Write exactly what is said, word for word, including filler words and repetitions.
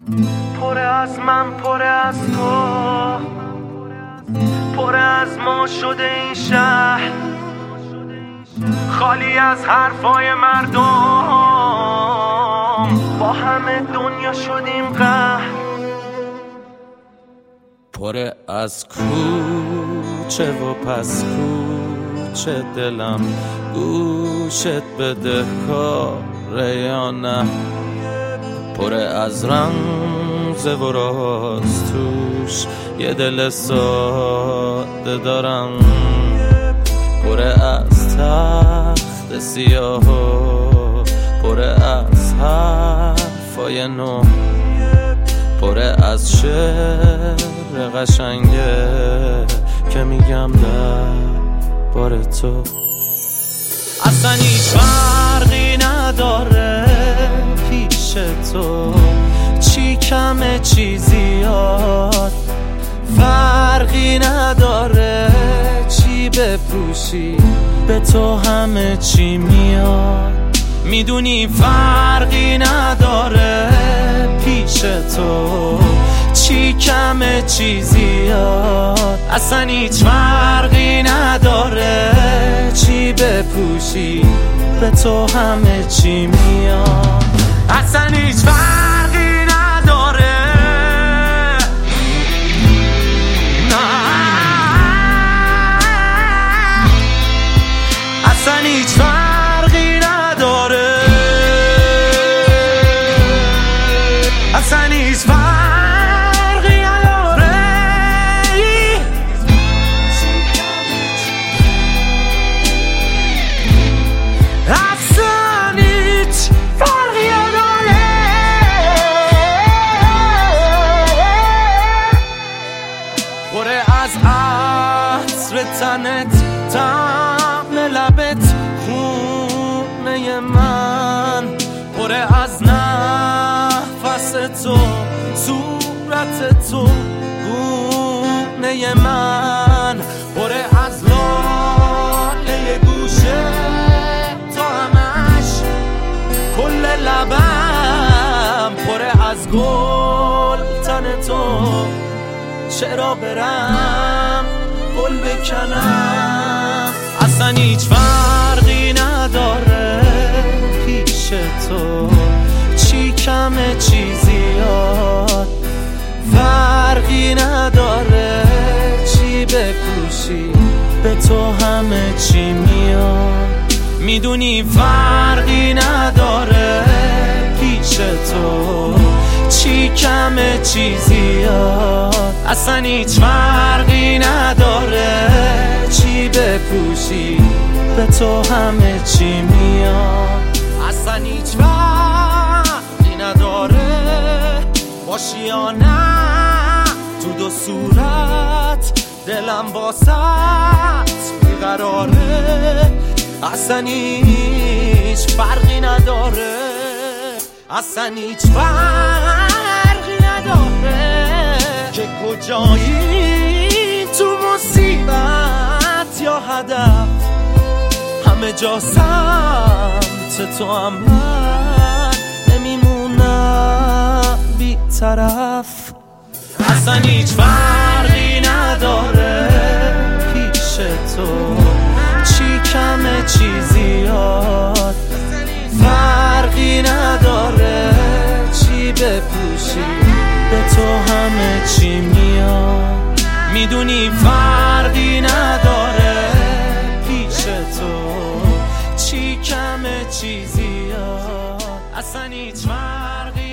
پر از من، پر از تو، پر از ما شده این شهر، خالی از حرفای مردم، با همه دنیا شدیم قهر. پر از کوچه و پس کوچه دلم گوشت بده کاره یا نه، پر از رمز و راز توش یه دل ساده دارم، پر از تخت سیاه و پر از حرفای نو، پر از شعر قشنگه که میگم در بار تو. اصلا هیچ فرقی نداره پیش تو، چی کمه چی زیاد، فرقی نداره چی بپوشی، به تو همه چی میاد. میدونی فرقی نداره پیش تو، چی کمه چی زیاد، اصلا هیچ فرقی نداره چی بپوشی، به تو همه چی میاد. اصلا هیچ فرقی نداره، نه اصلا هیچ فرقی نداره، اصلا هیچ فرقی نداره، اصلا هیچ فرقی نداره. پر از عطر تنت، طعم لبت، خونه من، پر از نفس تو، صورت تو، گونه من، پر از لاله گوشه تو، همش کل لبم، پر از گل تن تو، چرا برم گل بکنم. اصلا هیچ فرقی نداره پیش تو، چی کمه چی زیاد، فرقی نداره چی بپوشی، به تو همه چی میاد. میدونی فرقی نداره پیش تو، چی کمه چی زیاد، اصلا هیچ فرقی نداره چی بپوشی، به تو همه چی میاد. اصلا هیچ فرقی نداره باشی یا نه، تو دو صورت دلم واسط بیقراره. اصلا هیچ فرقی نداره، اصلا هیچ فرقی نداره که کجایی، تو مصیبت یا هدف، همه جا سمت تو هم من نمیمونم بی طرف. اصلا هیچ فرقی نداره پیش تو، چی کمه چی زیاد، فرقی نداره چی بپوشی، به تو همه چی میاد. میدونی فرقی نداره پیش تو، چی کمه چی زیاد، اصلا هیچ فرقی